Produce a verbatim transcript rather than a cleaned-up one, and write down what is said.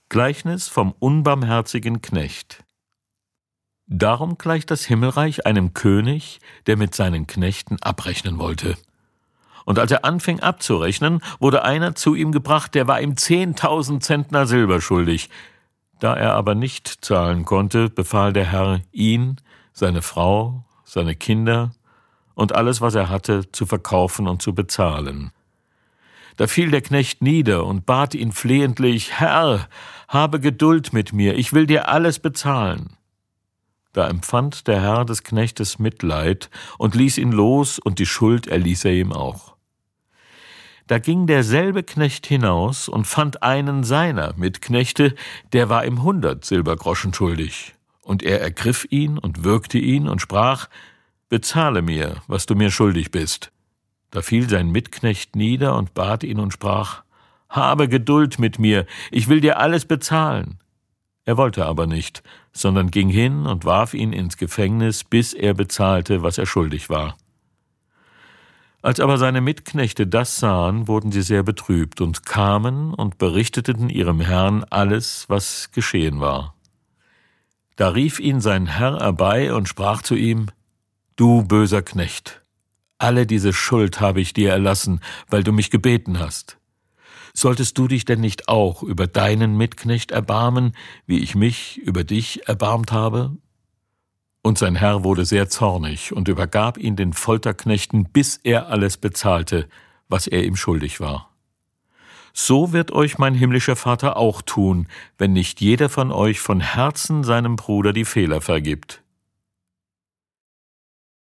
Gleichnis vom unbarmherzigen Knecht. Darum gleicht das Himmelreich einem König, der mit seinen Knechten abrechnen wollte. Und als er anfing abzurechnen, wurde einer zu ihm gebracht, der war ihm zehntausend Zentner Silber schuldig. Da er aber nicht zahlen konnte, befahl der Herr, ihn, seine Frau, seine Kinder und alles, was er hatte, zu verkaufen und zu bezahlen. Da fiel der Knecht nieder und bat ihn flehentlich: »Herr, habe Geduld mit mir, ich will dir alles bezahlen.« Da empfand der Herr des Knechtes Mitleid und ließ ihn los, und die Schuld erließ er ihm auch. Da ging derselbe Knecht hinaus und fand einen seiner Mitknechte, der war ihm hundert Silbergroschen schuldig. Und er ergriff ihn und würgte ihn und sprach: »Bezahle mir, was du mir schuldig bist.« Da fiel sein Mitknecht nieder und bat ihn und sprach: »Habe Geduld mit mir, ich will dir alles bezahlen.« Er wollte aber nicht, sondern ging hin und warf ihn ins Gefängnis, bis er bezahlte, was er schuldig war. Als aber seine Mitknechte das sahen, wurden sie sehr betrübt und kamen und berichteten ihrem Herrn alles, was geschehen war. Da rief ihn sein Herr herbei und sprach zu ihm: »Du böser Knecht, alle diese Schuld habe ich dir erlassen, weil du mich gebeten hast. Solltest du dich denn nicht auch über deinen Mitknecht erbarmen, wie ich mich über dich erbarmt habe?« Und sein Herr wurde sehr zornig und übergab ihn den Folterknechten, bis er alles bezahlte, was er ihm schuldig war. So wird euch mein himmlischer Vater auch tun, wenn nicht jeder von euch von Herzen seinem Bruder die Fehler vergibt.